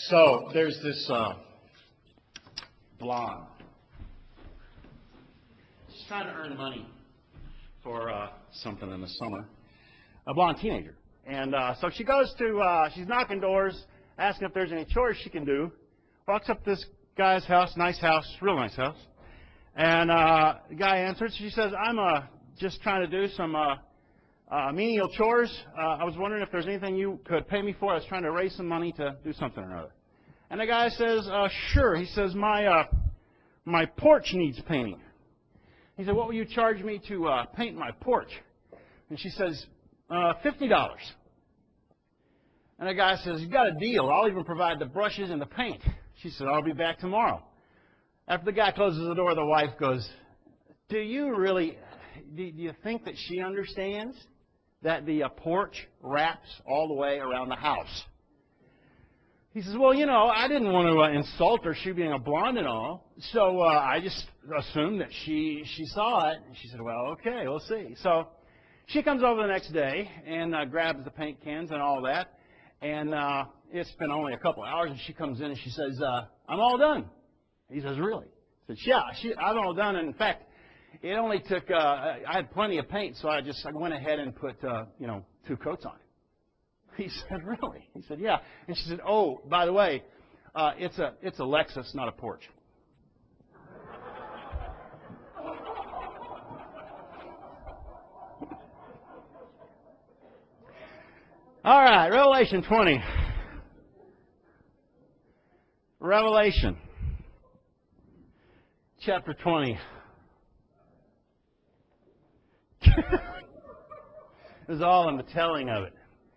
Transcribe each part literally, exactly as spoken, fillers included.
So there's this uh, blonde. She's trying to earn money for uh, something in the summer. A blonde teenager. And uh, so she goes to, uh, she's knocking doors, asking if there's any chores she can do. Walks up to this guy's house, nice house, real nice house. And uh, the guy answers. She says, I'm uh, just trying to do some uh, uh, menial chores. Uh, I was wondering if there's anything you could pay me for. I was trying to raise some money to do something or another. And the guy says, uh, sure. He says, my uh, my porch needs painting. He said, what will you charge me to uh, paint my porch? And she says, uh, fifty dollars. And the guy says, you got a deal. I'll even provide the brushes and the paint. She said, I'll be back tomorrow. After the guy closes the door, the wife goes, do you really, do, do you think that she understands that the uh, porch wraps all the way around the house? He says, well, you know, I didn't want to uh, insult her, she being a blonde and all, so uh, I just assumed that she, she saw it. And she said, well, okay, we'll see. So she comes over the next day and uh, grabs the paint cans and all that. And uh, it's been only a couple hours, and she comes in and she says, uh, I'm all done. He says, really? He says, yeah, she, I'm all done. And in fact, it only took, uh, I had plenty of paint, so I just I went ahead and put, uh, you know, two coats on. He said, really? He said, yeah. And she said, oh, by the way, uh, it's a it's a Lexus, not a Porsche. All right, Revelation twenty. Revelation chapter twenty. It was all in the telling of it.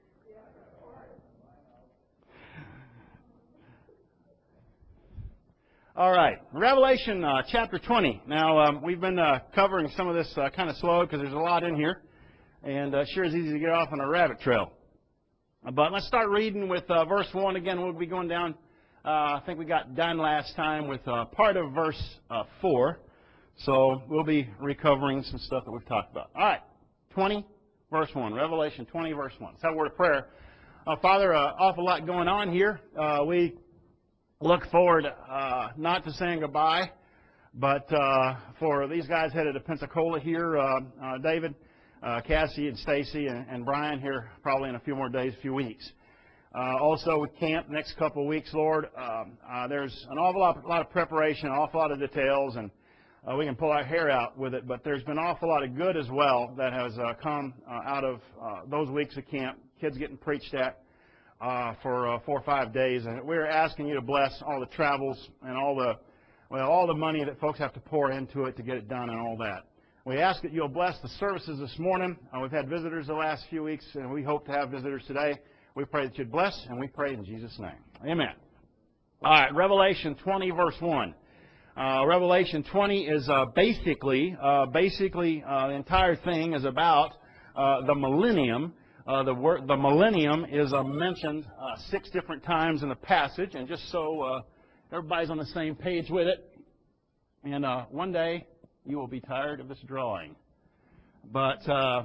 All right, Revelation uh, chapter twenty. Now, um, we've been uh, covering some of this uh, kind of slow because there's a lot in here, and uh, sure is easy to get off on a rabbit trail. But let's start reading with uh, verse one again. We'll be going down, uh, I think we got done last time with uh, part of verse uh, four. So we'll be recovering some stuff that we've talked about. All right, twenty, verse one. Revelation twenty, verse one. Let's have a word of prayer. Uh, Father, an uh, awful lot going on here. Uh, we look forward uh, not to saying goodbye, but uh, for these guys headed to Pensacola here, uh, uh, David, Uh, Cassie and Stacy and, and Brian here probably in a few more days, a few weeks. Uh, also with camp next couple of weeks, Lord, um, uh, there's an awful lot, lot of preparation, an awful lot of details, and uh, we can pull our hair out with it, but there's been an awful lot of good as well that has uh, come uh, out of uh, those weeks of camp, kids getting preached at uh, for uh, four or five days. And we're asking you to bless all the travels and all the, well, all the money that folks have to pour into it to get it done and all that. We ask that you'll bless the services this morning. Uh, we've had visitors the last few weeks, and we hope to have visitors today. We pray that you'd bless, and we pray in Jesus' name. Amen. All right, Revelation twenty, verse one. Uh, Revelation twenty is uh, basically, uh, basically uh, the entire thing is about uh, the millennium. Uh, the word, the millennium is uh, mentioned uh, six different times in the passage, and just so uh, everybody's on the same page with it, and uh, one day you will be tired of this drawing. But uh,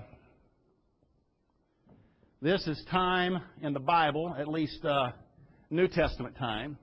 this is time in the Bible, at least uh, New Testament time.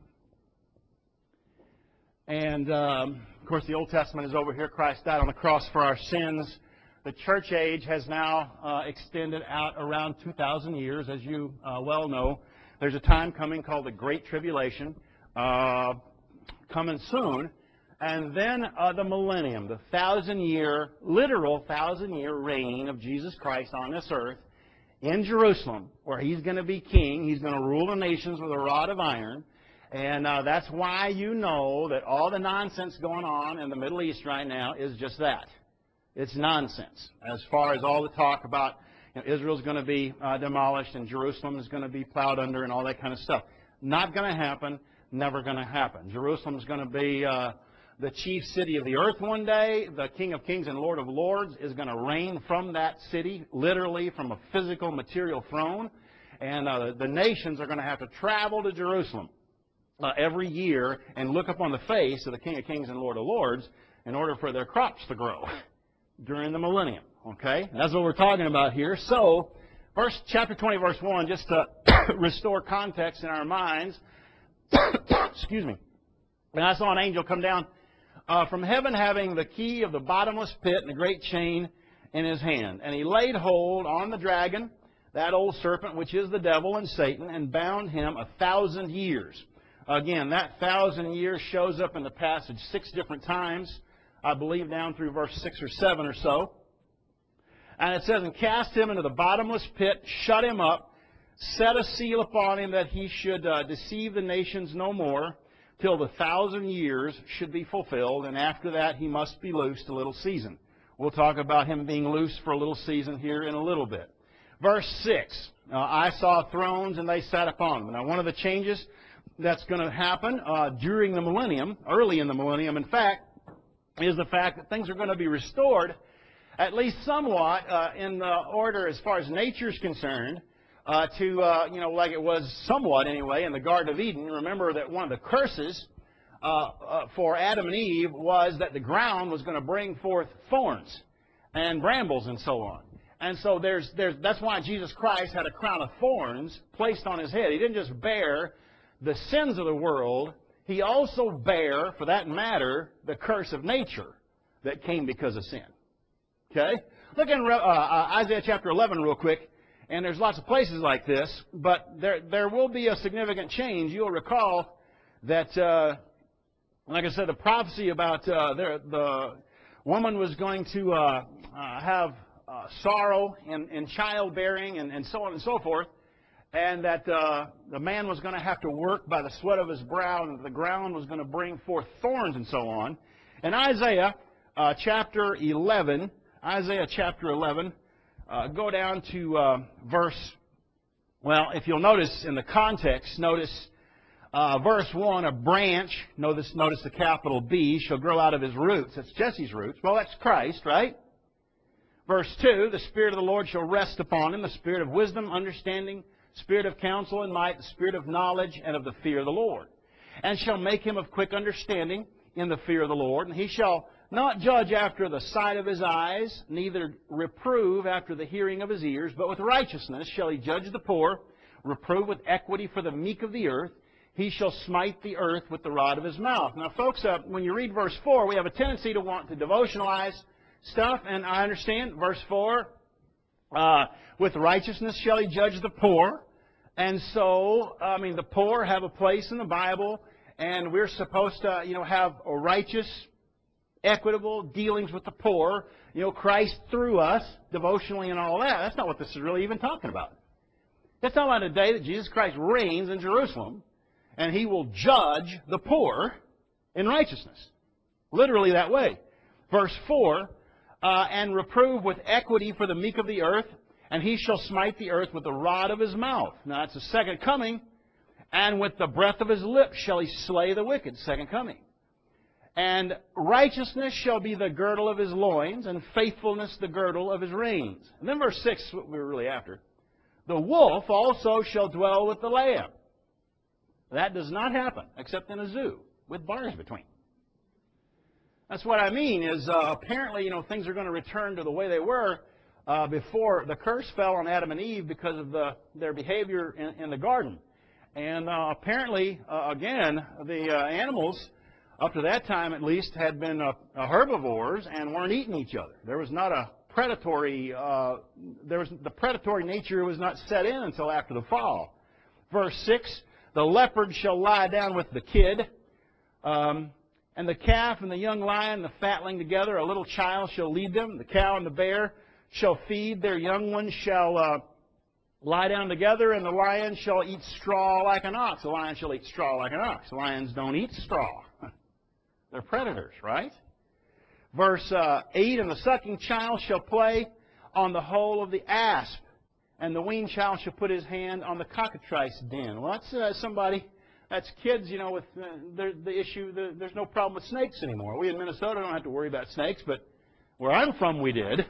And, um, of course, the Old Testament is over here. Christ died on the cross for our sins. The church age has now uh, extended out around two thousand years. As you uh, well know, there's a time coming called the Great Tribulation, uh, coming soon. And then uh, the millennium, the thousand-year, literal thousand-year reign of Jesus Christ on this earth in Jerusalem, where He's going to be king. He's going to rule the nations with a rod of iron. And uh, that's why you know that all the nonsense going on in the Middle East right now is just that. It's nonsense. As far as all the talk about, you know, Israel's going to be uh, demolished and Jerusalem is going to be plowed under and all that kind of stuff. Not going to happen. Never going to happen. Jerusalem's going to be Uh, the chief city of the earth one day. The King of Kings and Lord of Lords is going to reign from that city, literally from a physical, material throne. And uh, the nations are going to have to travel to Jerusalem uh, every year and look upon the face of the King of Kings and Lord of Lords in order for their crops to grow during the millennium. Okay? That's what we're talking about here. So, verse, chapter twenty, verse one, just to restore context in our minds, Excuse me. And I saw an angel come down uh, from heaven having the key of the bottomless pit and a great chain in his hand. And he laid hold on the dragon, that old serpent, which is the devil and Satan, and bound him a thousand years. Again, that thousand years shows up in the passage six different times, I believe down through verse six or seven or so. And it says, and cast him into the bottomless pit, shut him up, set a seal upon him that he should uh, deceive the nations no more, till the thousand years should be fulfilled, and after that he must be loosed a little season. We'll talk about him being loosed for a little season here in a little bit. Verse six, uh, I saw thrones and they sat upon them. Now one of the changes that's going to happen uh, during the millennium, early in the millennium in fact, is the fact that things are going to be restored, at least somewhat, uh, in the order as far as nature is concerned, uh, to, uh, you know, like it was somewhat anyway in the Garden of Eden. Remember that one of the curses uh, uh, for Adam and Eve was that the ground was going to bring forth thorns and brambles and so on. And so there's, there's, that's why Jesus Christ had a crown of thorns placed on his head. He didn't just bear the sins of the world, he also bare, for that matter, the curse of nature that came because of sin. Okay? Look in uh, uh, Isaiah chapter eleven real quick, and there's lots of places like this, but there there will be a significant change. You'll recall that, uh, like I said, the prophecy about uh, the, the woman was going to uh, uh, have uh, sorrow in, in childbearing and, and so on and so forth, and that uh, the man was going to have to work by the sweat of his brow, and the ground was going to bring forth thorns and so on. In Isaiah uh, chapter eleven, Isaiah chapter eleven, uh, go down to uh, verse, well, if you'll notice in the context, notice uh, verse one, a branch, notice, notice the capital B, shall grow out of his roots. That's Jesse's roots. Well, that's Christ, right? Verse two, the Spirit of the Lord shall rest upon him, the Spirit of wisdom, understanding, Spirit of counsel and might, the Spirit of knowledge and of the fear of the Lord. And shall make him of quick understanding in the fear of the Lord. And he shall not judge after the sight of his eyes, neither reprove after the hearing of his ears, but with righteousness shall he judge the poor, reprove with equity for the meek of the earth. He shall smite the earth with the rod of his mouth. Now, folks, uh, when you read verse four, we have a tendency to want to devotionalize stuff, and I understand verse four, uh, with righteousness shall he judge the poor. And so, I mean, the poor have a place in the Bible, and we're supposed to, you know, have a righteous, equitable dealings with the poor. You know, Christ through us, devotionally and all that. That's not what this is really even talking about. It's talking about a day that Jesus Christ reigns in Jerusalem, and he will judge the poor in righteousness. Literally that way. Verse four, uh, and reprove with equity for the meek of the earth, and he shall smite the earth with the rod of his mouth. Now, that's the second coming. And with the breath of his lips shall he slay the wicked. Second coming. And righteousness shall be the girdle of his loins, and faithfulness the girdle of his reins. And then verse six, what we were really after. The wolf also shall dwell with the lamb. That does not happen, except in a zoo, with bars between. That's what I mean, is uh, apparently, you know, things are going to return to the way they were Uh, before the curse fell on Adam and Eve because of the, their behavior in, in the garden. And uh, apparently, uh, again, the uh, animals, up to that time at least, had been uh, herbivores and weren't eating each other. There was not a predatory, uh, there was, the predatory nature was not set in until after the fall. Verse six, the leopard shall lie down with the kid, um, and the calf and the young lion, the fatling together, a little child shall lead them, the cow and the bear shall feed, their young ones shall uh, lie down together, and the lion shall eat straw like an ox. The lion shall eat straw like an ox. Lions don't eat straw. They're predators, right? Verse uh, eight, and the sucking child shall play on the hole of the asp, and the weaned child shall put his hand on the cockatrice den. Well, that's uh, somebody, that's kids, you know, with uh, the, the issue, the, there's no problem with snakes anymore. We in Minnesota don't have to worry about snakes, but where I'm from, we did.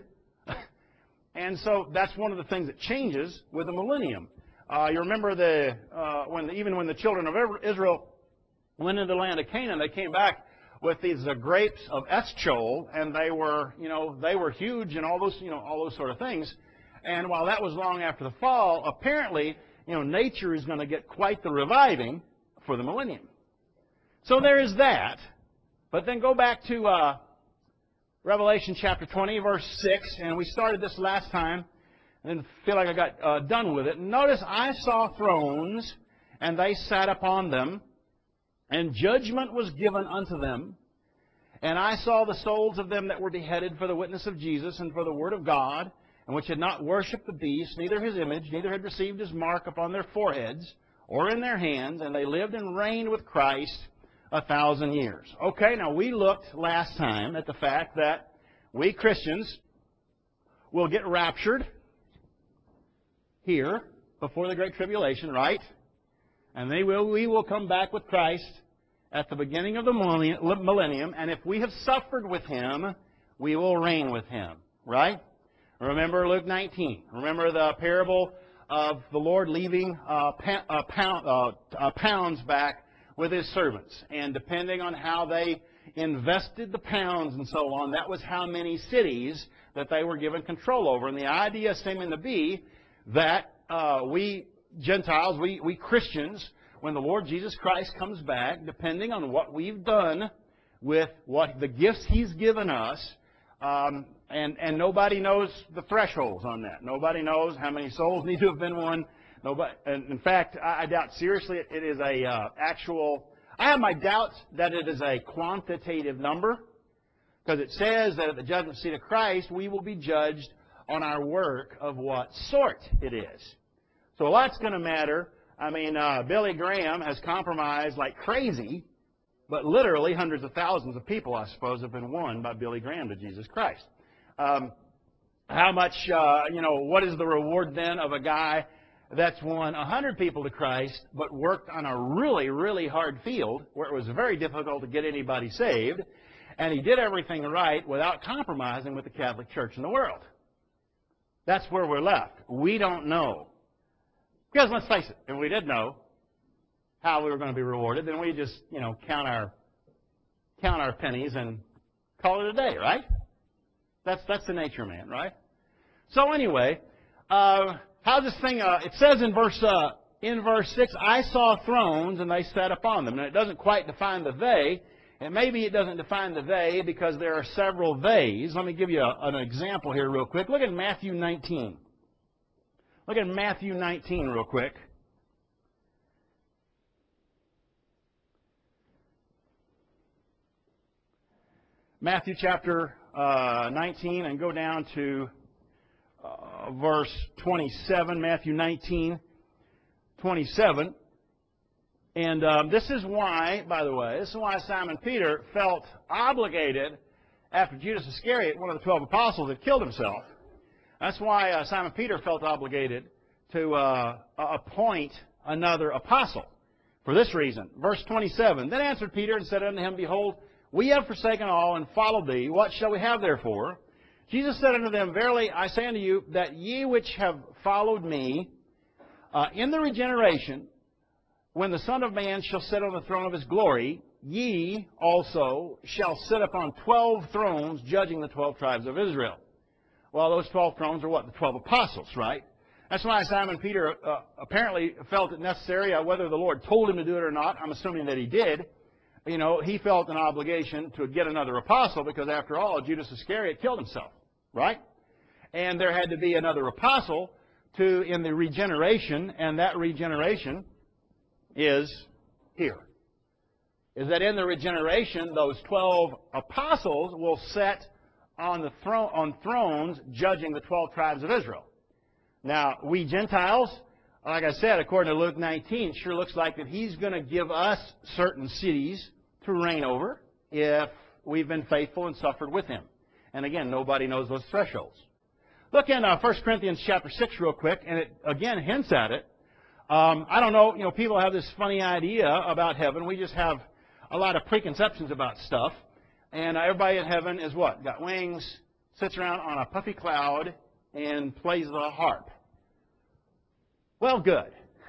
And so that's one of the things that changes with the millennium. Uh, you remember the uh, when the, even when the children of Israel went into the land of Canaan, they came back with these uh, grapes of Eschol, and they were, you know, they were huge and all those, you know, all those sort of things. And while that was long after the fall, apparently, you know, nature is going to get quite the reviving for the millennium. So there is that. But then go back to uh, Revelation chapter twenty, verse six, and we started this last time, and then feel like I got uh, done with it. Notice, I saw thrones, and they sat upon them, and judgment was given unto them. And I saw the souls of them that were beheaded for the witness of Jesus and for the word of God, and which had not worshipped the beast, neither his image, neither had received his mark upon their foreheads or in their hands, and they lived and reigned with Christ a thousand years. Okay, now we looked last time at the fact that we Christians will get raptured here before the Great Tribulation, right? And they will, we will come back with Christ at the beginning of the millennium, and if we have suffered with Him, we will reign with Him, right? Remember Luke nineteen. Remember the parable of the Lord leaving uh, pa- uh, pound, uh, uh, pounds back with His servants. And depending on how they invested the pounds and so on, that was how many cities that they were given control over. And the idea seeming to be that uh, we Gentiles, we, we Christians, when the Lord Jesus Christ comes back, depending on what we've done with what the gifts He's given us, um, and, and nobody knows the thresholds on that. Nobody knows how many souls need to have been won. Nobody, and in fact, I, I doubt seriously it, it is a uh, actual... I have my doubts that it is a quantitative number, because it says that at the judgment seat of Christ, we will be judged on our work of what sort it is. So a lot's going to matter. I mean, uh, Billy Graham has compromised like crazy, but literally hundreds of thousands of people, I suppose, have been won by Billy Graham to Jesus Christ. Um, how much, uh, you know, what is the reward then of a guy that's won one hundred people to Christ, but worked on a really, really hard field where it was very difficult to get anybody saved, and he did everything right without compromising with the Catholic Church in the world? That's where we're left. We don't know. Because let's face it, if we did know how we were going to be rewarded, then we just, you know, count our count our pennies and call it a day, right? That's that's the nature of man, right? So anyway, uh, how's this thing? Uh, it says in verse uh, in verse six, I saw thrones and they sat upon them. Now it doesn't quite define the they, and maybe it doesn't define the they because there are several theys. Let me give you a, an example here real quick. Look at Matthew nineteen. Look at Matthew nineteen real quick. Matthew chapter uh, nineteen, and go down to uh, verse twenty-seven. Matthew nineteen, twenty-seven. And um, this is why, by the way, this is why Simon Peter felt obligated after Judas Iscariot, one of the twelve apostles, had killed himself. That's why uh, Simon Peter felt obligated to uh, appoint another apostle. For this reason, verse twenty-seven, Then answered Peter and said unto him, Behold, we have forsaken all and followed thee. What shall we have therefore? Jesus said unto them, Verily I say unto you, that ye which have followed me, uh, in the regeneration, when the Son of Man shall sit on the throne of His glory, ye also shall sit upon twelve thrones, judging the twelve tribes of Israel. Well, those twelve thrones are what? The twelve apostles, right? That's why Simon Peter uh, apparently felt it necessary, uh, whether the Lord told him to do it or not. I'm assuming that he did. You know, he felt an obligation to get another apostle because, after all, Judas Iscariot killed himself, right? And there had to be another apostle to in the regeneration, and that regeneration is here. Is that in the regeneration, those twelve apostles will sit on the throne on thrones, judging the twelve tribes of Israel. Now, we Gentiles, like I said, according to Luke nineteen, it sure looks like that He's going to give us certain cities to reign over if we've been faithful and suffered with Him. And again, nobody knows those thresholds. Look in uh, First Corinthians chapter six real quick, and it again hints at it. Um, I don't know, you know, people have this funny idea about heaven. We just have a lot of preconceptions about stuff. And uh, everybody in heaven is what? Got wings, sits around on a puffy cloud, and plays the harp. Well, good.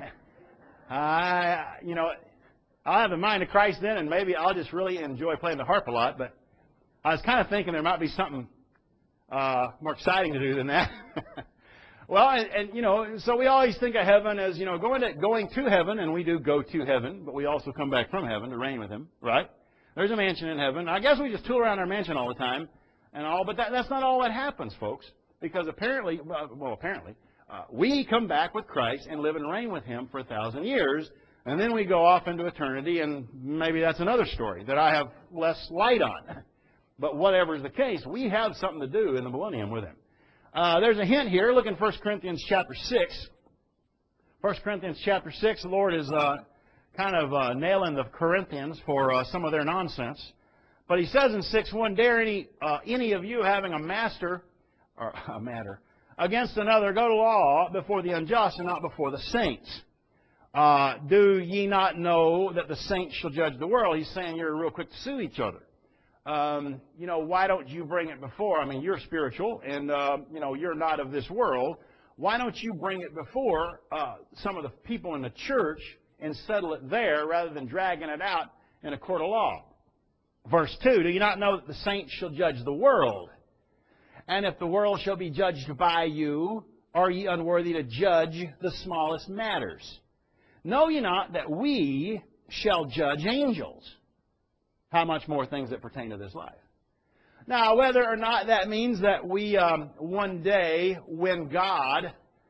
I, you know, I'll have the mind of Christ then, and maybe I'll just really enjoy playing the harp a lot. But I was kind of thinking there might be something uh, more exciting to do than that. Well, and, and, you know, so we always think of heaven as, you know, going to, going to heaven, and we do go to heaven, but we also come back from heaven to reign with Him, right? There's a mansion in heaven. I guess we just tool around our mansion all the time and all, but that, that's not all that happens, folks, because apparently, well, apparently, uh, we come back with Christ and live and reign with Him for a thousand years, and then we go off into eternity, and maybe that's another story that I have less light on. But whatever is the case, we have something to do in the millennium with Him. Uh, there's a hint here. Look in First Corinthians chapter six. First Corinthians chapter six, the Lord is uh, kind of uh, nailing the Corinthians for uh, some of their nonsense. But He says in six one, dare any, uh, any of you having a master, or a matter, against another, go to law before the unjust and not before the saints. Uh, do ye not know that the saints shall judge the world? He's saying you're real quick to sue each other. Um, you know, why don't you bring it before? I mean, you're spiritual, and, uh, you know, you're not of this world. Why don't you bring it before uh, some of the people in the church and settle it there rather than dragging it out in a court of law? Verse two, do you not know that the saints shall judge the world? And if the world shall be judged by you, are ye unworthy to judge the smallest matters? Know ye not that we shall judge angels? How much more things that pertain to this life? Now, whether or not that means that we um, one day, when God,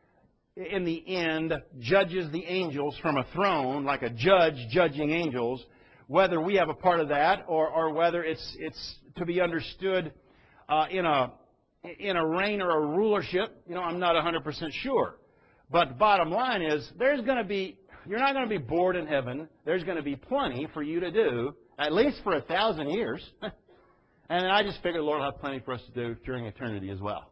in the end, judges the angels from a throne, like a judge judging angels, whether we have a part of that, or, or whether it's it's to be understood uh, in a in a reign or a rulership, you know, I'm not one hundred percent sure. But the bottom line is, there's going to be, you're not going to be bored in heaven. There's going to be plenty for you to do, at least for a thousand years. And I just figured the Lord will have plenty for us to do during eternity as well.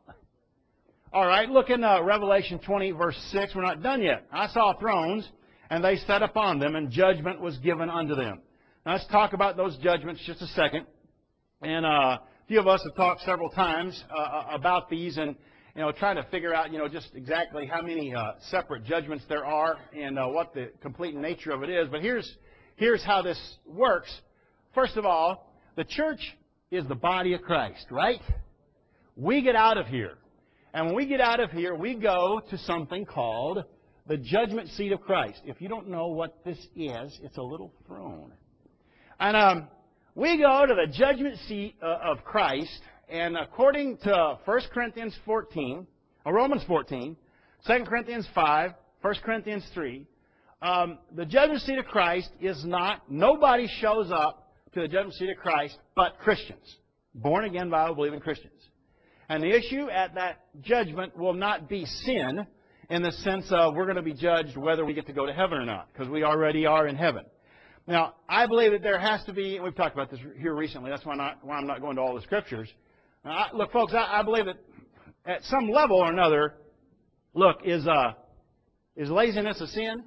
All right, look in uh, Revelation twenty, verse six. We're not done yet. I saw thrones, and they sat upon them, and judgment was given unto them. Now, let's talk about those judgments just a second. And uh, a few of us have talked several times uh, about these, and you know, trying to figure out, you know, just exactly how many uh, separate judgments there are and uh, what the complete nature of it is. But here's here's how this works. First of all, the church is the body of Christ, right? We get out of here. And when we get out of here, we go to something called the judgment seat of Christ. If you don't know what this is, it's a little throne. And um, we go to the judgment seat uh, of Christ, and according to First Corinthians fourteen, or Romans fourteen, Second Corinthians five, First Corinthians three, um, the judgment seat of Christ is not, nobody shows up to the judgment seat of Christ but Christians, born-again, Bible-believing Christians. And the issue at that judgment will not be sin in the sense of we're going to be judged whether we get to go to heaven or not, because we already are in heaven. Now, I believe that there has to be, and we've talked about this here recently, that's why, not, why I'm not going to all the Scriptures. Now, I, look, folks, I, I believe that at some level or another, look, is, uh, is laziness a sin?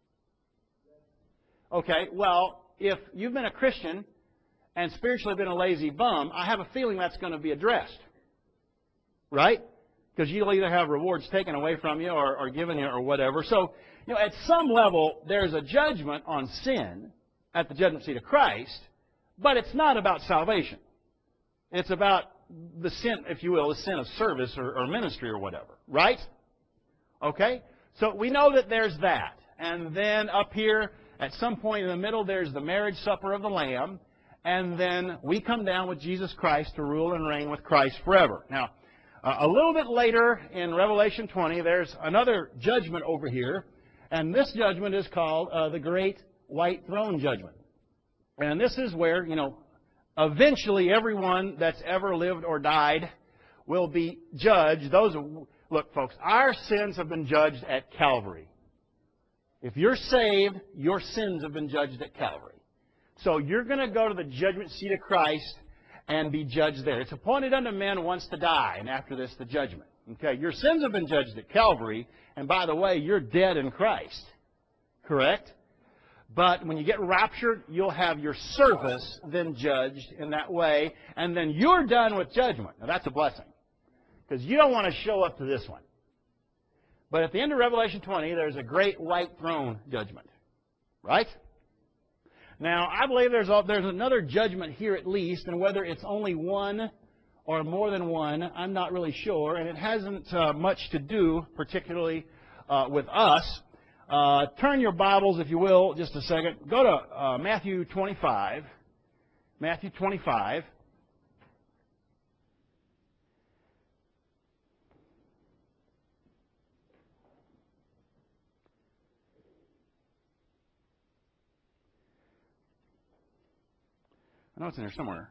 Okay, well, if you've been a Christian and spiritually been a lazy bum, I have a feeling that's going to be addressed. Right? Because you'll either have rewards taken away from you or, or given you or whatever. So, you know, at some level, there's a judgment on sin at the judgment seat of Christ, but it's not about salvation. It's about the sin, if you will, the sin of service or, or ministry or whatever. Right? Okay? So we know that there's that. And then up here, at some point in the middle, there's the marriage supper of the Lamb. And then we come down with Jesus Christ to rule and reign with Christ forever. Now, uh, a little bit later in Revelation twenty, there's another judgment over here. And this judgment is called uh, the Great White Throne Judgment. And this is where, you know, eventually everyone that's ever lived or died will be judged. Those are, look, folks, our sins have been judged at Calvary. If you're saved, your sins have been judged at Calvary. So you're going to go to the judgment seat of Christ and be judged there. It's appointed unto men once to die, and after this, the judgment. Okay, your sins have been judged at Calvary, and by the way, you're dead in Christ. Correct? But when you get raptured, you'll have your service then judged in that way, and then you're done with judgment. Now, that's a blessing, because you don't want to show up to this one. But at the end of Revelation twenty, there's a great white throne judgment. Right? Now, I believe there's a, there's another judgment here at least, and whether it's only one or more than one. I'm not really sure, and it hasn't uh, much to do particularly uh, with us. Uh, turn your Bibles, if you will, just a second. Go to uh, Matthew twenty-five. Matthew twenty-five. I know it's in there somewhere.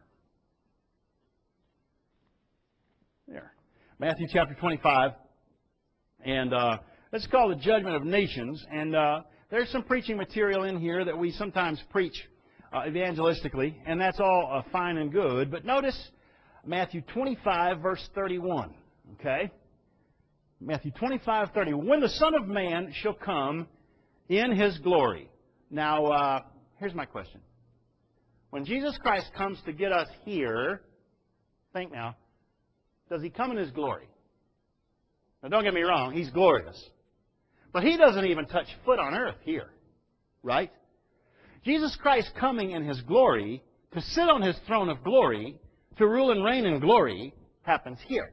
There. Matthew chapter twenty-five. And uh, it's called the Judgment of Nations. And uh, there's some preaching material in here that we sometimes preach uh, evangelistically. And that's all uh, fine and good. But notice Matthew twenty-five, verse thirty-one. Okay? Matthew twenty-five, thirty. When the Son of Man shall come in His glory. Now, uh, here's my question. When Jesus Christ comes to get us here, think now, does He come in His glory? Now, don't get me wrong, He's glorious. But He doesn't even touch foot on earth here, right? Jesus Christ coming in His glory, to sit on His throne of glory, to rule and reign in glory, happens here.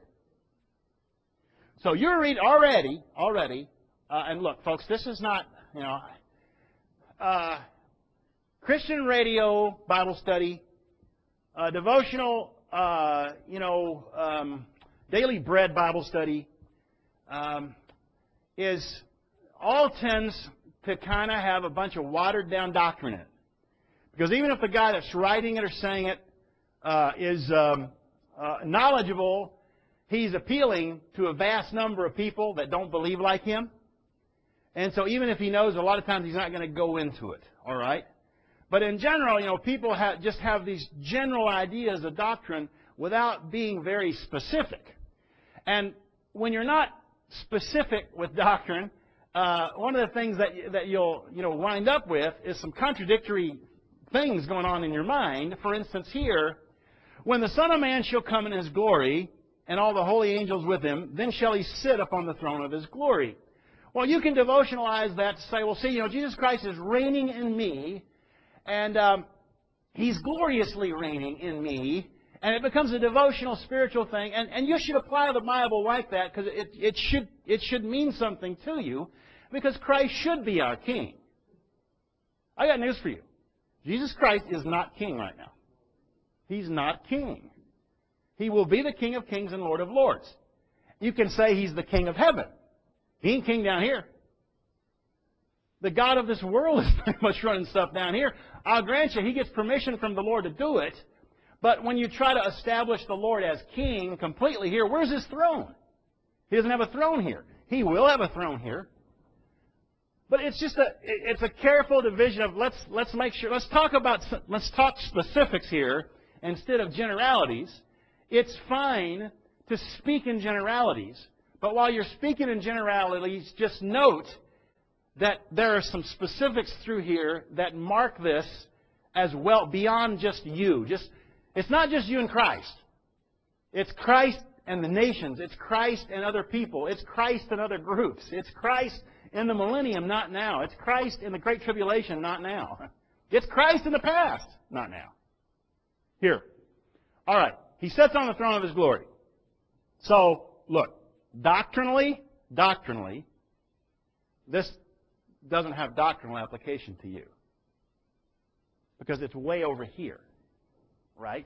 So you're read already, already, uh, and look, folks, this is not, you know, uh, Christian radio Bible study, uh, devotional, uh, you know, um, daily bread Bible study, um, is all tends to kind of have a bunch of watered down doctrine in it. Because even if the guy that's writing it or saying it uh, is um, uh, knowledgeable, he's appealing to a vast number of people that don't believe like him. And so even if he knows, a lot of times he's not going to go into it, all right? But in general, you know, people have, just have these general ideas of doctrine without being very specific. And when you're not specific with doctrine, uh, one of the things that that you'll you know wind up with is some contradictory things going on in your mind. For instance, here, when the Son of Man shall come in His glory, and all the holy angels with Him, then shall He sit upon the throne of His glory. Well, you can devotionalize that to say, well, see, you know, Jesus Christ is reigning in me, and um, He's gloriously reigning in me, and it becomes a devotional, spiritual thing. And, and you should apply the Bible like that, because it, it, should, it should mean something to you, because Christ should be our King. I got news for you. Jesus Christ is not King right now. He's not King. He will be the King of kings and Lord of lords. You can say He's the King of heaven. He ain't King down here. The God of this world is pretty much running stuff down here. I'll grant you, He gets permission from the Lord to do it. But when you try to establish the Lord as King completely here, where's His throne? He doesn't have a throne here. He will have a throne here. But it's just a it's a careful division of let's let's make sure let's talk about let's talk specifics here instead of generalities. It's fine to speak in generalities, but while you're speaking in generalities, just note that there are some specifics through here that mark this as well beyond just you. Just it's not just you and Christ. It's Christ and the nations. It's Christ and other people. It's Christ and other groups. It's Christ in the millennium, not now. It's Christ in the Great Tribulation, not now. It's Christ in the past, not now. Here. All right. He sits on the throne of His glory. So, look, doctrinally, doctrinally, this doesn't have doctrinal application to you. Because it's way over here. Right?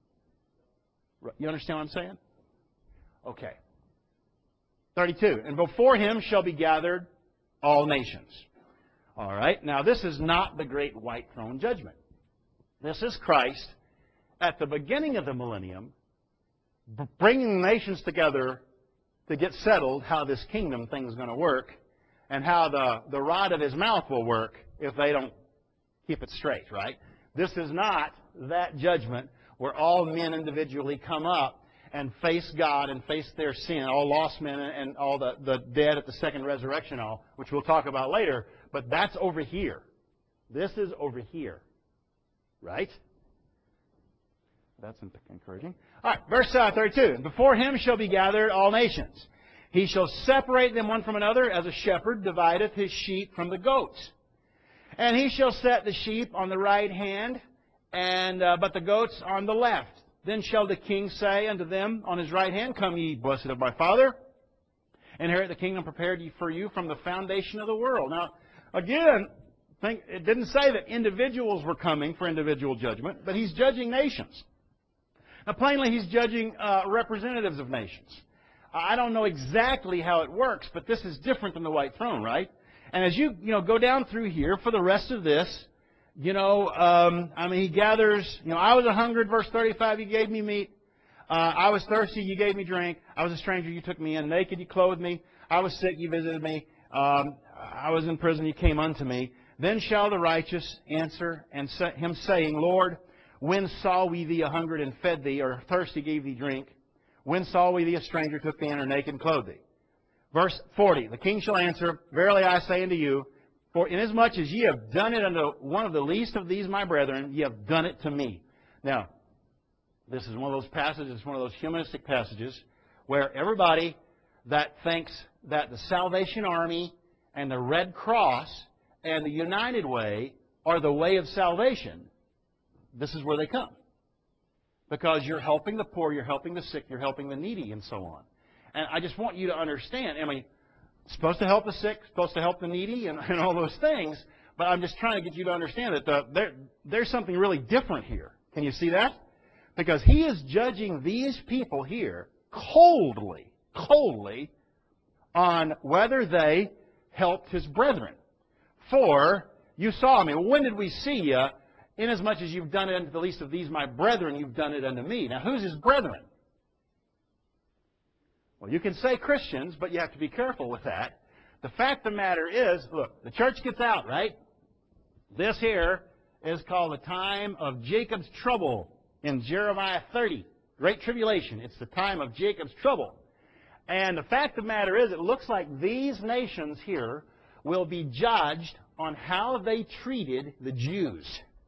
You understand what I'm saying? Okay. thirty-two. And before Him shall be gathered all nations. All right. Now, this is not the great white throne judgment. This is Christ at the beginning of the millennium bringing the nations together to get settled how this kingdom thing is going to work and how the, the rod of His mouth will work if they don't keep it straight, right? This is not that judgment where all men individually come up and face God and face their sin, all lost men and all the, the dead at the second resurrection, all, which we'll talk about later. But that's over here. This is over here. Right? That's encouraging. All right, verse uh, thirty-two. And before Him shall be gathered all nations. He shall separate them one from another, as a shepherd divideth his sheep from the goats. And He shall set the sheep on the right hand, and uh, but the goats on the left. then shall the king say unto them on his right hand, Come ye, blessed of my Father, inherit the kingdom prepared for you from the foundation of the world. Now, again, think, it didn't say that individuals were coming for individual judgment, but he's judging nations. Now, plainly, he's judging uh, representatives of nations. I don't know exactly how it works, but this is different than the white throne, right? And as you, you know, go down through here for the rest of this, you know, um, I mean, he gathers, you know, I was a hungered, verse thirty-five, you gave me meat. Uh, I was thirsty, you gave me drink. I was a stranger, you took me in. Naked, you clothed me. I was sick, you visited me. Um, I was in prison, you came unto me. Then shall the righteous answer and say, him saying, Lord, when saw we thee a hungered and fed thee, or thirsty gave thee drink? When saw we thee a stranger, took thee in, or naked and clothed thee? Verse forty, the king shall answer, Verily I say unto you, for inasmuch as ye have done it unto one of the least of these my brethren, ye have done it to me. Now, this is one of those passages, one of those humanistic passages, where everybody that thinks that the Salvation Army and the Red Cross and the United Way are the way of salvation, this is where they come. Because you're helping the poor, you're helping the sick, you're helping the needy, and so on. And I just want you to understand, I mean, it's supposed to help the sick, supposed to help the needy, and, and all those things, but I'm just trying to get you to understand that the, there, there's something really different here. Can you see that? Because he is judging these people here coldly, coldly, on whether they helped his brethren. For you saw me. Well, when did we see you? Inasmuch as you've done it unto the least of these my brethren, you've done it unto me. Now, who's his brethren? Well, you can say Christians, but you have to be careful with that. The fact of the matter is, look, the church gets out, right? This here is called the time of Jacob's trouble in Jeremiah thirty. Great tribulation. It's the time of Jacob's trouble. And the fact of the matter is, it looks like these nations here will be judged on how they treated the Jews,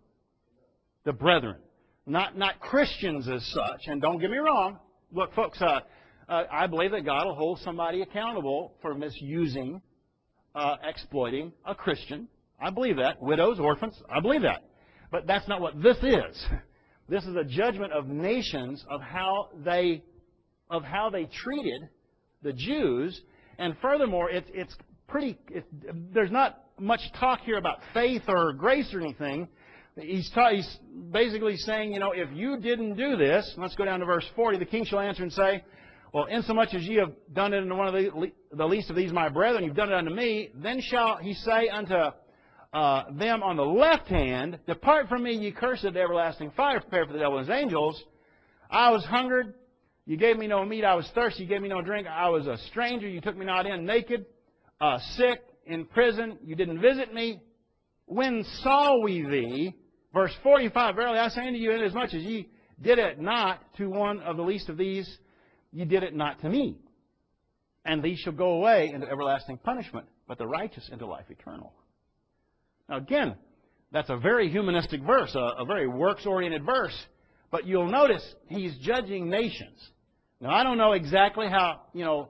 the brethren. Not, not Christians as such. And don't get me wrong. Look, folks, uh, uh, I believe that God will hold somebody accountable for misusing, uh, exploiting a Christian. I believe that. Widows, orphans, I believe that. But that's not what this is. This is a judgment of nations of how they, of how they treated the Jews. And furthermore, it's, it's pretty, it, there's not much talk here about faith or grace or anything. He's, ta- he's basically saying, you know, if you didn't do this, let's go down to verse forty, the king shall answer and say, well, insomuch as ye have done it unto one of the, the least of these my brethren, you've done it unto me, then shall he say unto uh, them on the left hand, Depart from me, ye cursed, to everlasting fire, prepared for the devil and his angels. I was hungered, you gave me no meat. I was thirsty, you gave me no drink. I was a stranger, you took me not in. Naked, uh, sick, in prison, you didn't visit me. When saw we thee? Verse forty-five, Verily I say unto you, inasmuch as ye did it not to one of the least of these, ye did it not to me. And these shall go away into everlasting punishment, but the righteous into life eternal. Now again, that's a very humanistic verse, a, a very works-oriented verse. But you'll notice he's judging nations. Now I don't know exactly how, you know,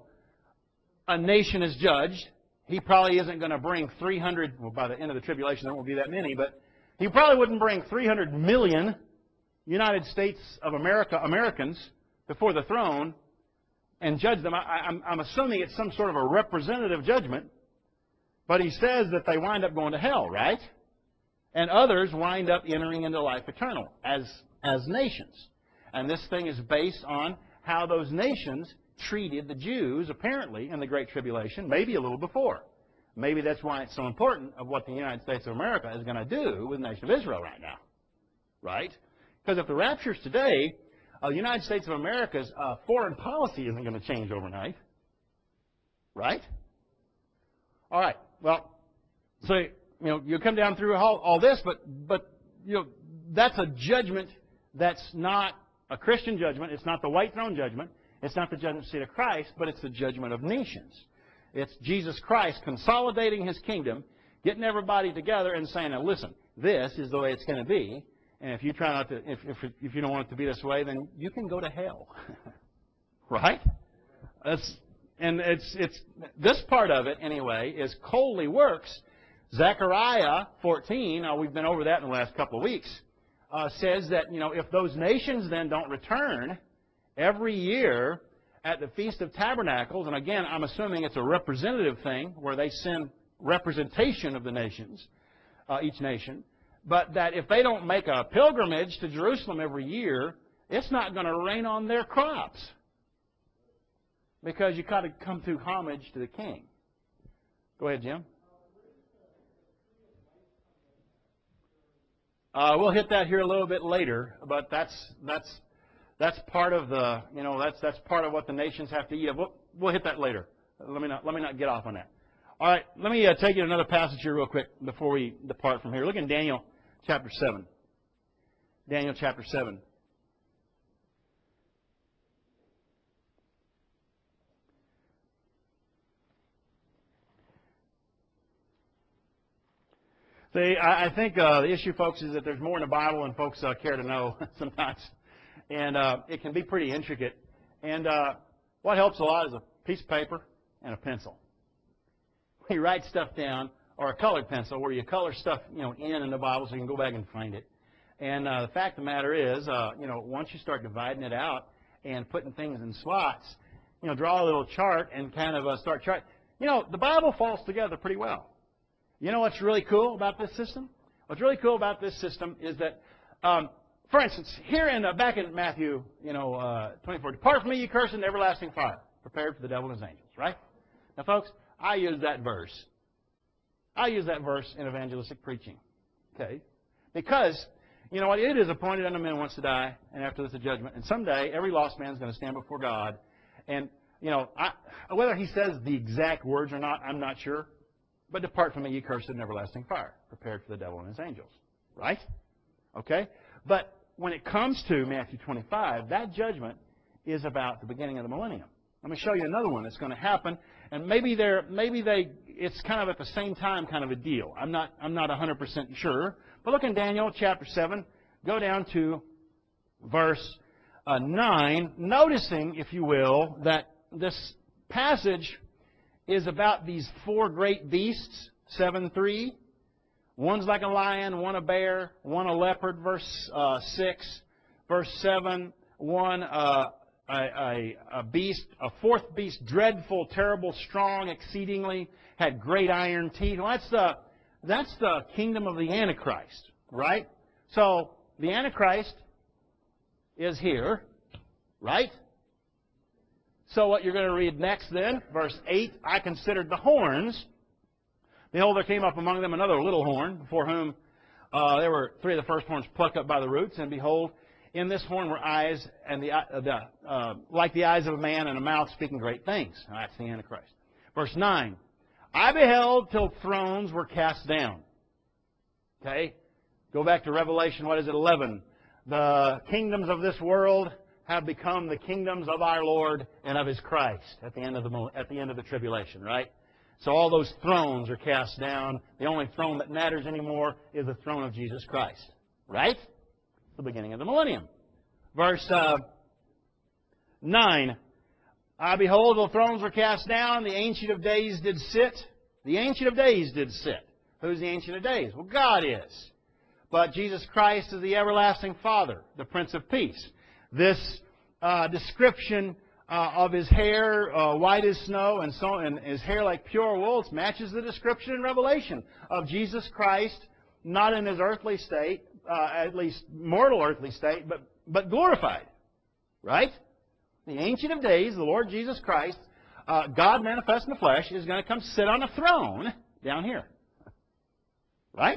a nation is judged. He probably isn't going to bring three hundred, well, by the end of the tribulation there won't be that many, but he probably wouldn't bring three hundred million United States of America Americans before the throne and judge them. I, I'm, I'm assuming it's some sort of a representative judgment, but he says that they wind up going to hell, right? And others wind up entering into life eternal as, as nations. And this thing is based on how those nations treated the Jews, apparently, in the Great Tribulation, maybe a little before. Maybe that's why it's so important of what the United States of America is going to do with the nation of Israel right now. Right? Because if the rapture's today, uh, the United States of America's uh, foreign policy isn't going to change overnight. Right? All right. Well, so, you know, you come down through all, all this, but, but, you know, that's a judgment that's not a Christian judgment. It's not the white throne judgment. It's not the judgment seat of Christ, but it's the judgment of nations. It's Jesus Christ consolidating His kingdom, getting everybody together and saying, now listen, this is the way it's going to be. And if you try not to, if, if, if you don't want it to be this way, then you can go to hell. Right? That's, and it's, it's, this part of it, anyway, is coldly works. Zechariah fourteen, now we've been over that in the last couple of weeks. uh, says that, you know, if those nations then don't return every year at the Feast of Tabernacles, and again, I'm assuming it's a representative thing where they send representation of the nations, uh, each nation, but that if they don't make a pilgrimage to Jerusalem every year, it's not going to rain on their crops because you got to come through homage to the king. Go ahead, Jim. Uh, we'll hit that here a little bit later, but that's that's that's part of the you know that's that's part of what the nations have to eat. We'll, we'll hit that later. Let me not let me not get off on that. All right, let me uh, take you to another passage here real quick before we depart from here. Look in Daniel chapter seven. Daniel chapter seven. See, I, I think uh, the issue, folks, is that there's more in the Bible than folks uh, care to know sometimes. And uh, it can be pretty intricate. And uh, what helps a lot is a piece of paper and a pencil. You write stuff down, or a colored pencil where you color stuff, you know, in in the Bible so you can go back and find it. And uh, the fact of the matter is, uh, you know, once you start dividing it out and putting things in slots, you know, draw a little chart and kind of uh, start chart. You know, the Bible falls together pretty well. You know what's really cool about this system? What's really cool about this system is that, um, for instance, here in uh, back in Matthew, you know, uh, twenty-four, depart from me, you cursed, into everlasting fire, prepared for the devil and his angels. Right? Now, folks, I use that verse. I use that verse in evangelistic preaching. Okay, because you know what? It is appointed unto men once to die, and after this a judgment. And someday, every lost man is going to stand before God. And you know, I, whether he says the exact words or not, I'm not sure. But depart from me, ye cursed, in everlasting fire, prepared for the devil and his angels. Right? Okay? But when it comes to Matthew twenty-five, that judgment is about the beginning of the millennium. Let me show you another one that's going to happen, and maybe they're maybe they it's kind of at the same time kind of a deal. I'm not I'm not one hundred percent sure. But look in Daniel chapter seven, go down to verse uh, nine, noticing, if you will, that this passage is about these four great beasts, seven three. One's like a lion, one a bear, one a leopard, verse uh, six. Verse seven, one uh, a, a, a beast, a fourth beast, dreadful, terrible, strong, exceedingly, had great iron teeth. Well, that's the, that's the kingdom of the Antichrist, right? So, the Antichrist is here, right? So what you're going to read next then, verse eight, I considered the horns. Behold, there came up among them another little horn, before whom uh, there were three of the first horns plucked up by the roots. And behold, in this horn were eyes, and the, uh, the uh, like the eyes of a man, and a mouth speaking great things. Now, that's the Antichrist. Verse nine, I beheld till thrones were cast down. Okay? Go back to Revelation, what is it, eleven. The kingdoms of this world have become the kingdoms of our Lord and of His Christ at the end of the at the end of the tribulation, right? So all those thrones are cast down. The only throne that matters anymore is the throne of Jesus Christ, right? The beginning of the millennium. Verse uh, nine. I behold, the thrones were cast down. The Ancient of Days did sit. The Ancient of Days did sit. Who's the Ancient of Days? Well, God is. But Jesus Christ is the everlasting Father, the Prince of Peace. This uh, description uh, of His hair uh, white as snow and so and His hair like pure wool matches the description in Revelation of Jesus Christ, not in His earthly state, uh, at least mortal earthly state, but but glorified, right? The Ancient of Days, the Lord Jesus Christ, uh, God manifest in the flesh, is going to come sit on a throne down here, right?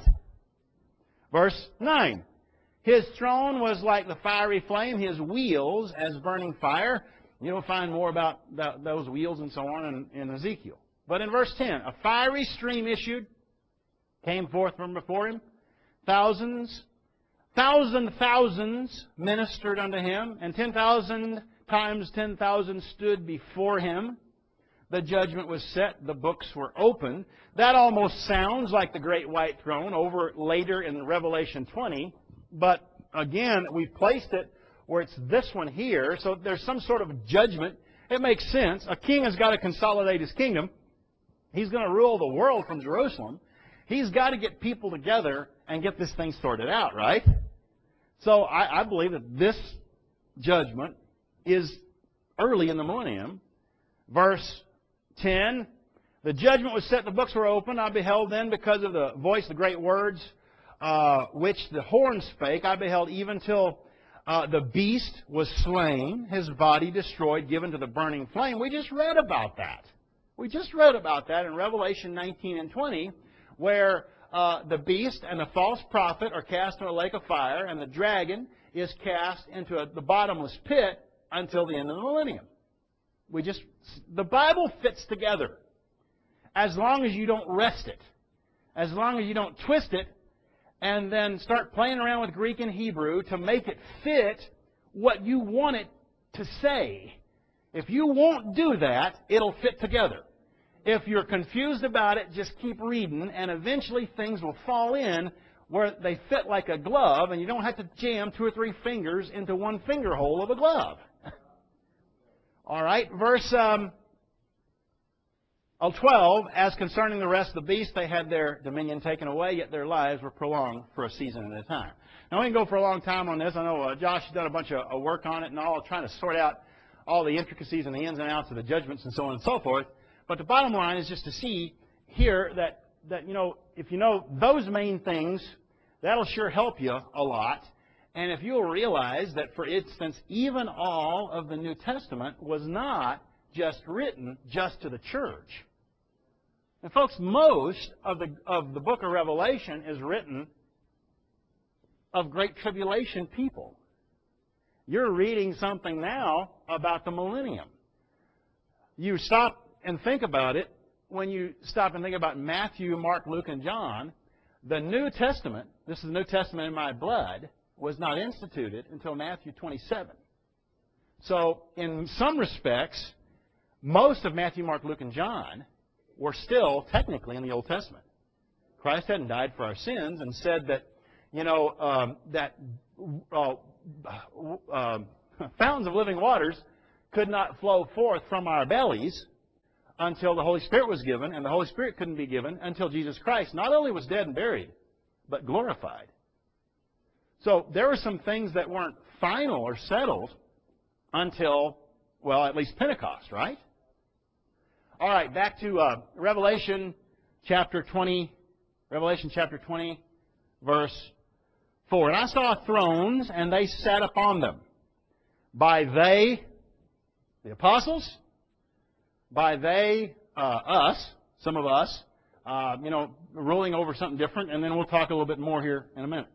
Verse nine. His throne was like the fiery flame, His wheels as burning fire. You don't find more about that, those wheels and so on in, in Ezekiel. But in verse ten, a fiery stream issued, came forth from before Him. Thousands, thousand thousands ministered unto Him, and ten thousand times ten thousand stood before Him. The judgment was set, the books were opened. That almost sounds like the great white throne over later in Revelation twenty. But again, we've placed it where it's this one here. So there's some sort of judgment. It makes sense. A king has got to consolidate his kingdom. He's going to rule the world from Jerusalem. He's got to get people together and get this thing sorted out, right? So I, I believe that this judgment is early in the millennium. Verse ten, the judgment was set, the books were opened. I beheld then, because of the voice, the great words, uh, which the horn spake, I beheld even till uh, the beast was slain, his body destroyed, given to the burning flame. We just read about that. We just read about that in Revelation nineteen and twenty, where uh, the beast and the false prophet are cast into a lake of fire, and the dragon is cast into a, the bottomless pit until the end of the millennium. We just, the Bible fits together. As long as you don't wrest it. As long as you don't twist it and then start playing around with Greek and Hebrew to make it fit what you want it to say. If you won't do that, it'll fit together. If you're confused about it, just keep reading, and eventually things will fall in where they fit like a glove, and you don't have to jam two or three fingers into one finger hole of a glove. All right, verse um, twelve, as concerning the rest of the beasts, they had their dominion taken away, yet their lives were prolonged for a season at a time. Now, we can go for a long time on this. I know uh, Josh has done a bunch of uh, work on it and all, trying to sort out all the intricacies and the ins and outs of the judgments and so on and so forth. But the bottom line is just to see here that, that you know, if you know those main things, that'll sure help you a lot. And if you'll realize that, for instance, even all of the New Testament was not just written just to the church. And folks, most of the, of the book of Revelation is written of Great Tribulation people. You're reading something now about the millennium. You stop and think about it. When you stop and think about Matthew, Mark, Luke, and John, the New Testament, this is the New Testament in my blood, was not instituted until Matthew twenty-seven. So, in some respects, most of Matthew, Mark, Luke, and John were still technically in the Old Testament. Christ hadn't died for our sins and said that, you know, um, that uh, uh, fountains of living waters could not flow forth from our bellies until the Holy Spirit was given, and the Holy Spirit couldn't be given until Jesus Christ not only was dead and buried, but glorified. So there were some things that weren't final or settled until, well, at least Pentecost, right? All right, back to uh, Revelation chapter twenty. Revelation chapter twenty, verse four. And I saw thrones, and they sat upon them. By they, the apostles, by they, uh, us, some of us, uh, you know, ruling over something different, and then we'll talk a little bit more here in a minute.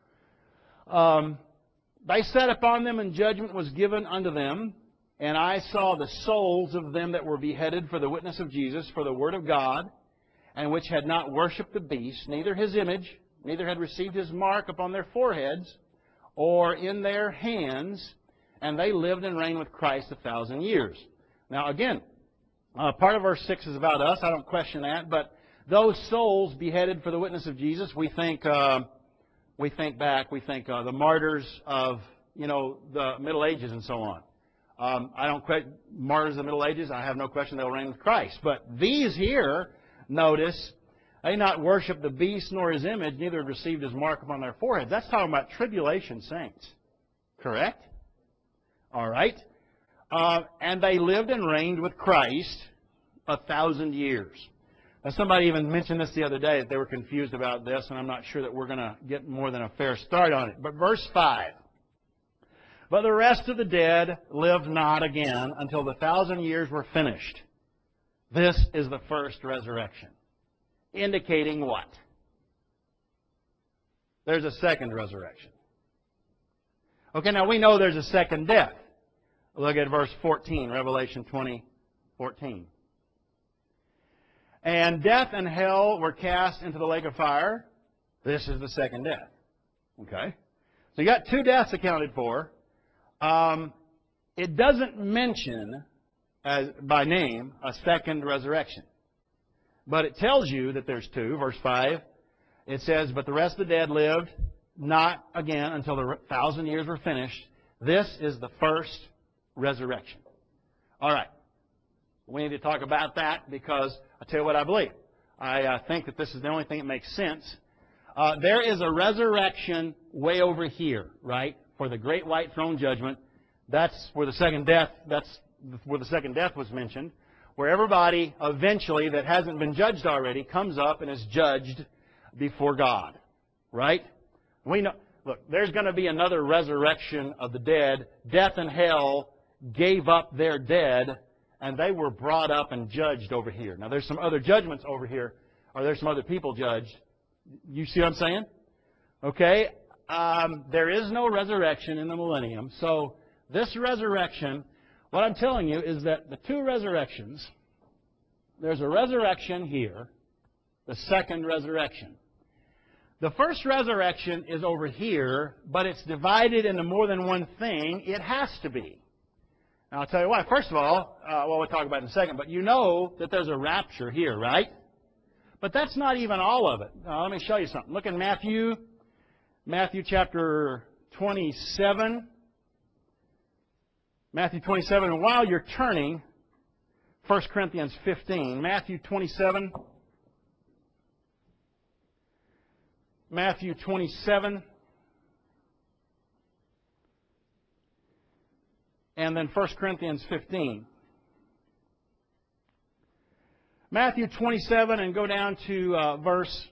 Um, they sat upon them, and judgment was given unto them. And I saw the souls of them that were beheaded for the witness of Jesus, for the word of God, and which had not worshipped the beast, neither his image, neither had received his mark upon their foreheads, or in their hands, and they lived and reigned with Christ a thousand years. Now again, uh, part of verse six is about us. I don't question that. But those souls beheaded for the witness of Jesus, we think... Uh, We think back, we think uh, the martyrs of, you know, the Middle Ages and so on. Um, I don't question martyrs of the Middle Ages. I have no question they'll reign with Christ. But these here, notice, they not worship the beast nor his image, neither had received his mark upon their foreheads. That's talking about tribulation saints. Correct? All right. Uh, and they lived and reigned with Christ a thousand years. Now, somebody even mentioned this the other day, that they were confused about this, and I'm not sure that we're going to get more than a fair start on it. But verse five, but the rest of the dead lived not again until the thousand years were finished. This is the first resurrection. Indicating what? There's a second resurrection. Okay, now we know there's a second death. Look at verse fourteen, Revelation twenty, fourteen. And death and hell were cast into the lake of fire. This is the second death. Okay? So you got two deaths accounted for. Um, it doesn't mention, as by name, a second resurrection. But it tells you that there's two. Verse five, it says, but the rest of the dead lived not again until the thousand years were finished. This is the first resurrection. All right. We need to talk about that because I'll tell you what I believe. I uh, think that this is the only thing that makes sense. Uh, there is a resurrection way over here, right? For the great white throne judgment. That's where the second death, that's where the second death was mentioned. Where everybody eventually that hasn't been judged already comes up and is judged before God. Right? We know, look, there's going to be another resurrection of the dead. Death and hell gave up their dead, and they were brought up and judged over here. Now, there's some other judgments over here, or there's some other people judged. You see what I'm saying? Okay? Um, there is no resurrection in the millennium. So, this resurrection, what I'm telling you is that the two resurrections, there's a resurrection here, the second resurrection. The first resurrection is over here, but it's divided into more than one thing. It has to be. Now, I'll tell you why. First of all, uh, well, we'll talk about it in a second, but you know that there's a rapture here, right? But that's not even all of it. Now, let me show you something. Look in Matthew, Matthew chapter twenty-seven. Matthew twenty-seven, and while you're turning, First Corinthians fifteen. Matthew twenty-seven. Matthew twenty-seven. And then First Corinthians fifteen. Matthew twenty-seven, and go down to uh, verse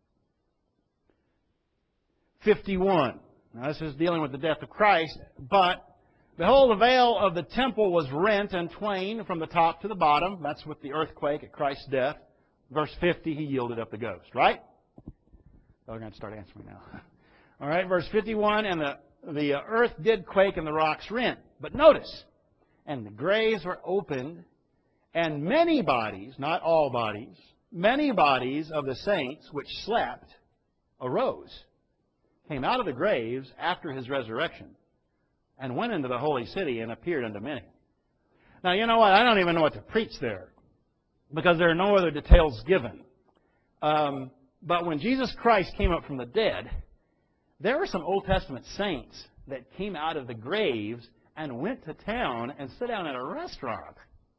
fifty-one. Now, this is dealing with the death of Christ. But, behold, the veil of the temple was rent in twain from the top to the bottom. That's with the earthquake at Christ's death. Verse fifty, he yielded up the ghost, right? Oh, we're going to start answering now. All right, verse fifty-one, and the, the earth did quake and the rocks rent. But notice, and the graves were opened, and many bodies, not all bodies, many bodies of the saints which slept arose, came out of the graves after his resurrection, and went into the holy city and appeared unto many. Now, you know what? I don't even know what to preach there, because there are no other details given. Um, but when Jesus Christ came up from the dead, there were some Old Testament saints that came out of the graves and went to town and sat down at a restaurant.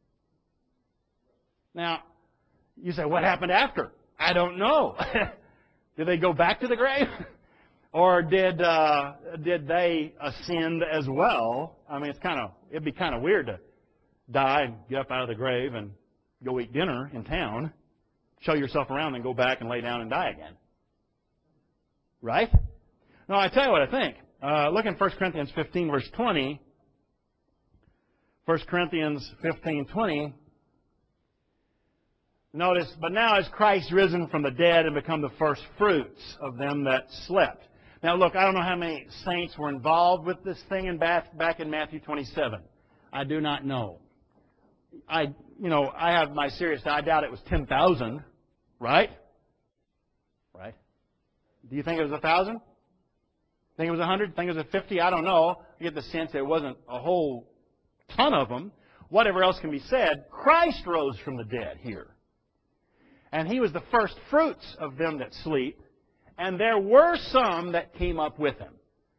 Now, you say, what happened after? I don't know. Did they go back to the grave? Or did uh, did they ascend as well? I mean, it's kind of it'd be kind of weird to die and get up out of the grave and go eat dinner in town, show yourself around, then go back and lay down and die again. Right? No, I tell you what I think. Uh, look in First Corinthians fifteen, verse twenty. First Corinthians fifteen, twenty. Notice, but now is Christ risen from the dead and become the first fruits of them that slept. Now look, I don't know how many saints were involved with this thing in back, back in Matthew twenty-seven. I do not know. I, you know, I have my serious, I doubt it was ten thousand, right? Right? Do you think it was one thousand? Think it was one hundred? Think it was fifty? I don't know. I get the sense it wasn't a whole ton of them. Whatever else can be said, Christ rose from the dead here. And he was the first fruits of them that sleep. And there were some that came up with him.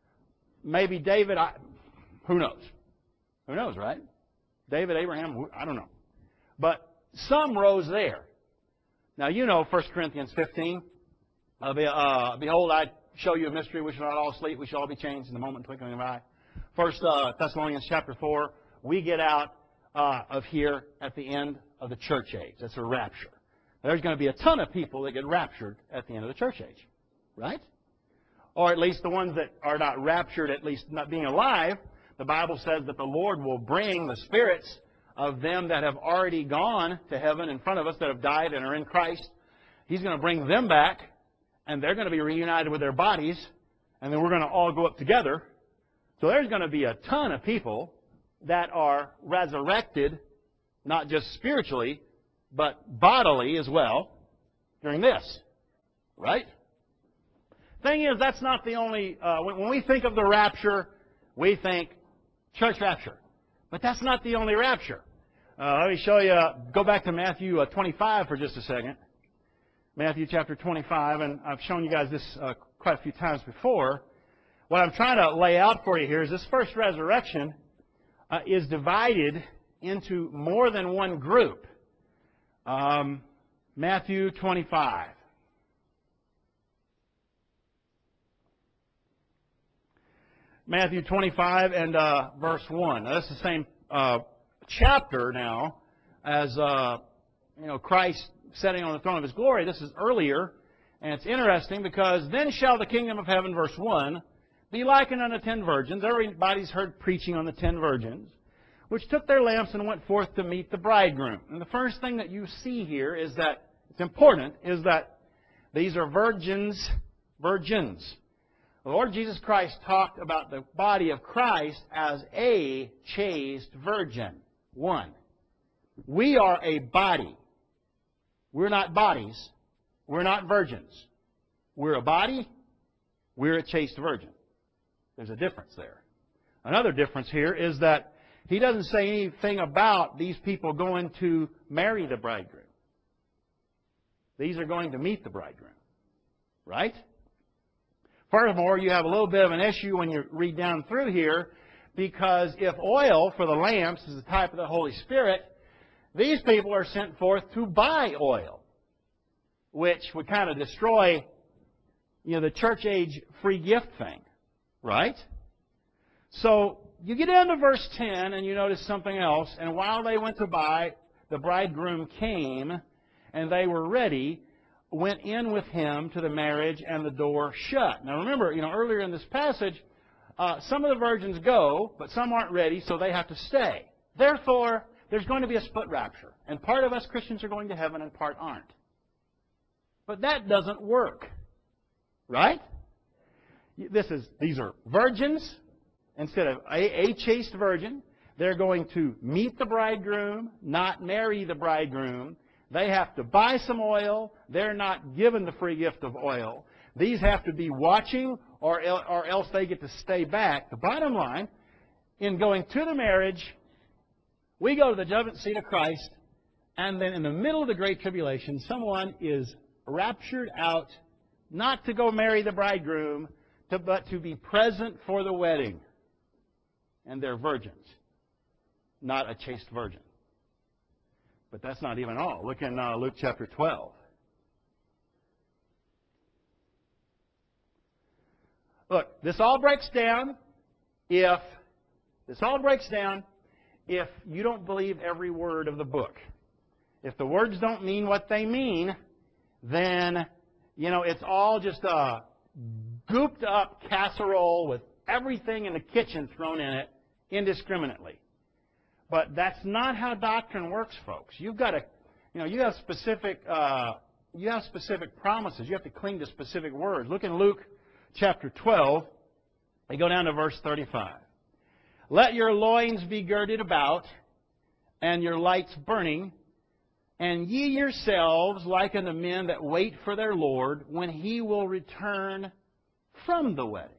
Maybe David, I, who knows? Who knows, right? David, Abraham, I don't know. But some rose there. Now, you know First Corinthians fifteen. Uh, be, uh, Behold, I show you a mystery. We shall not all sleep. We shall all be changed in the moment, twinkling of an eye. First uh, Thessalonians chapter four. We get out uh, of here at the end of the church age. That's a rapture. There's going to be a ton of people that get raptured at the end of the church age. Right? Or at least the ones that are not raptured, at least not being alive. The Bible says that the Lord will bring the spirits of them that have already gone to heaven in front of us, that have died and are in Christ. He's going to bring them back, and they're going to be reunited with their bodies, and then we're going to all go up together. So there's going to be a ton of people that are resurrected, not just spiritually, but bodily as well, during this. Right? Thing is, that's not the only, uh, when, when we think of the rapture, we think church rapture. But that's not the only rapture. Uh, let me show you, uh, go back to Matthew uh, twenty-five for just a second. Matthew chapter twenty-five, and I've shown you guys this uh, quite a few times before. What I'm trying to lay out for you here is this first resurrection uh, is divided into more than one group. Um, Matthew twenty-five. Matthew twenty-five and uh, verse one. Now, that's the same uh, chapter now as uh, you know Christ sitting on the throne of His glory. This is earlier, and it's interesting because then shall the kingdom of heaven, verse one, be likened unto ten virgins. Everybody's heard preaching on the ten virgins, which took their lamps and went forth to meet the bridegroom. And the first thing that you see here is that, it's important, is that these are virgins, virgins. The Lord Jesus Christ talked about the body of Christ as a chaste virgin. One. We are a body. We're not bodies. We're not virgins. We're a body. We're a chaste virgin. There's a difference there. Another difference here is that He doesn't say anything about these people going to marry the bridegroom. These are going to meet the bridegroom. Right? Furthermore, you have a little bit of an issue when you read down through here, because if oil for the lamps is the type of the Holy Spirit, these people are sent forth to buy oil, which would kind of destroy, you know, the church age free gift thing. Right? So, you get down to verse ten and you notice something else. And while they went to buy, the bridegroom came, and they were ready, went in with him to the marriage, and the door shut. Now remember, you know, earlier in this passage, uh, some of the virgins go, but some aren't ready, so they have to stay. Therefore, there's going to be a split rapture. And part of us Christians are going to heaven and part aren't. But that doesn't work. Right? This is, these are virgins. Instead of a, a chaste virgin, they're going to meet the bridegroom, not marry the bridegroom. They have to buy some oil. They're not given the free gift of oil. These have to be watching, or, or else they get to stay back. The bottom line, in going to the marriage, we go to the judgment seat of Christ, and then in the middle of the Great Tribulation, someone is raptured out, not to go marry the bridegroom, to, but to be present for the wedding. And they're virgins, not a chaste virgin. But that's not even all. Look in uh, Luke chapter twelve. Look, this all breaks down if this all breaks down if you don't believe every word of the book. If the words don't mean what they mean, then you know it's all just a gooped up casserole with everything in the kitchen thrown in it indiscriminately. But that's not how doctrine works, folks. You've got to, you know, you have specific, uh, you have specific promises. You have to cling to specific words. Look in Luke chapter twelve. They go down to verse thirty-five. Let your loins be girded about, and your lights burning, and ye yourselves like unto men that wait for their Lord, when He will return from the wedding.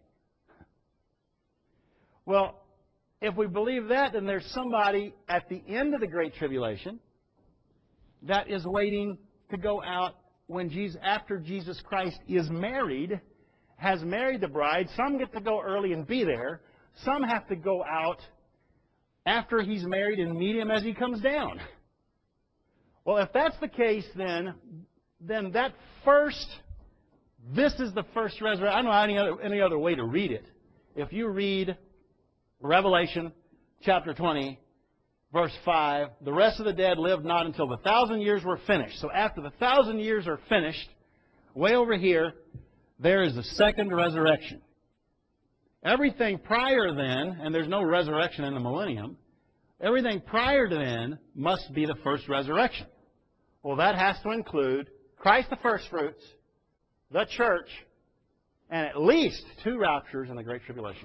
Well, if we believe that, then there's somebody at the end of the Great Tribulation that is waiting to go out when Jesus, after Jesus Christ is married, has married the bride. Some get to go early and be there. Some have to go out after He's married and meet Him as He comes down. Well, if that's the case, then, then that first, this is the first resurrection. I don't know any other, any other way to read it. If you read Revelation chapter twenty, verse five, the rest of the dead lived not until the thousand years were finished. So after the thousand years are finished, way over here, there is a second resurrection. Everything prior then, and there's no resurrection in the millennium, everything prior to then must be the first resurrection. Well, that has to include Christ the first fruits, the church, and at least two raptures in the Great Tribulation.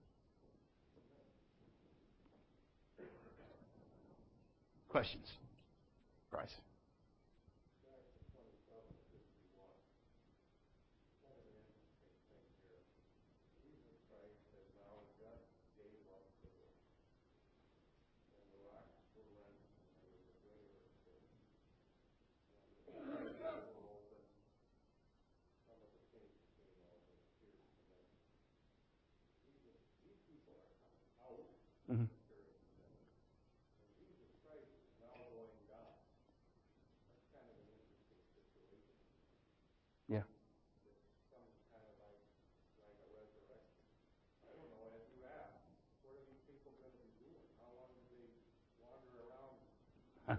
Questions? Bryce? Mm-hmm. Yeah. I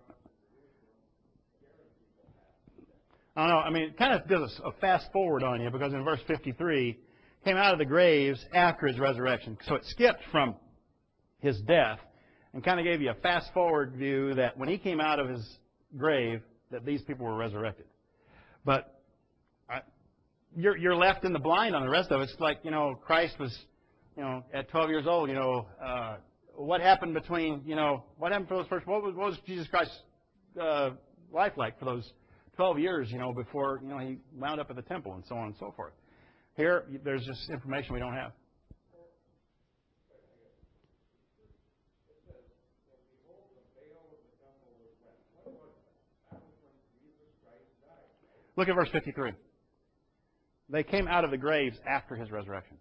don't know. I mean, it kind of does a fast forward on you because in verse fifty-three, came out of the graves after his resurrection. So it skipped from his death and kind of gave you a fast forward view that when he came out of his grave, that these people were resurrected. But I, you're, you're left in the blind on the rest of it. It's like, you know, Christ was, you know, at twelve years old, you know, uh, what happened between, you know, what happened for those first, what was, what was Jesus Christ's uh, life like for those twelve years, you know, before, you know, he wound up at the temple and so on and so forth. Here, there's just information we don't have. Look at verse fifty-three. They came out of the graves after his resurrection.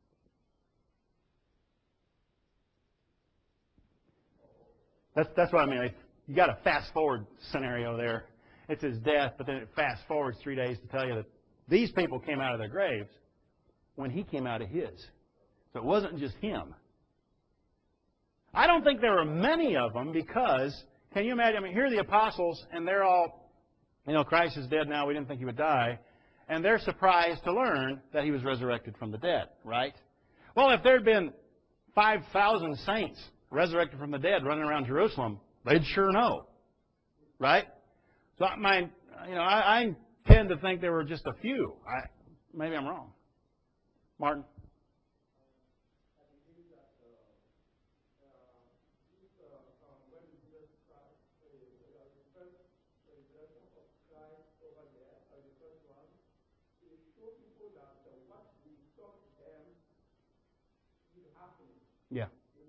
That's that's what I mean. You got a fast forward scenario there. It's his death, but then it fast forwards three days to tell you that these people came out of their graves when he came out of his. So it wasn't just him. I don't think there were many of them because, can you imagine, I mean, here are the apostles, and they're all, you know, Christ is dead now, we didn't think he would die. And they're surprised to learn that he was resurrected from the dead, right? Well, if there had been five thousand saints resurrected from the dead running around Jerusalem, they'd sure know, right? So, I mean, you know, I, I tend to think there were just a few. I, maybe I'm wrong. Martin? Yeah.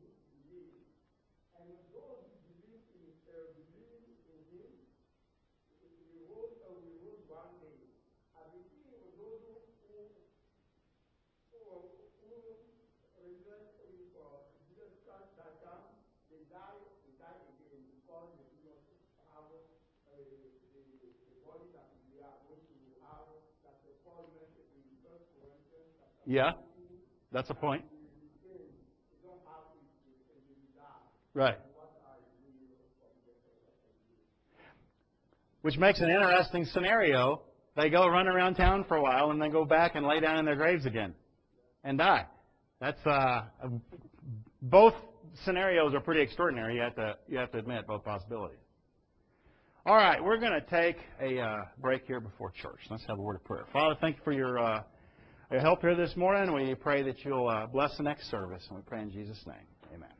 Yeah, that's a point. Right. Which makes an interesting scenario. They go run around town for a while and then go back and lay down in their graves again and die. That's uh, both scenarios are pretty extraordinary. You have to you have to admit both possibilities. All right, we're going to take a uh, break here before church. Let's have a word of prayer. Father, thank you for your, uh, your help here this morning. We pray that you'll uh, bless the next service, and we pray in Jesus' name. Amen.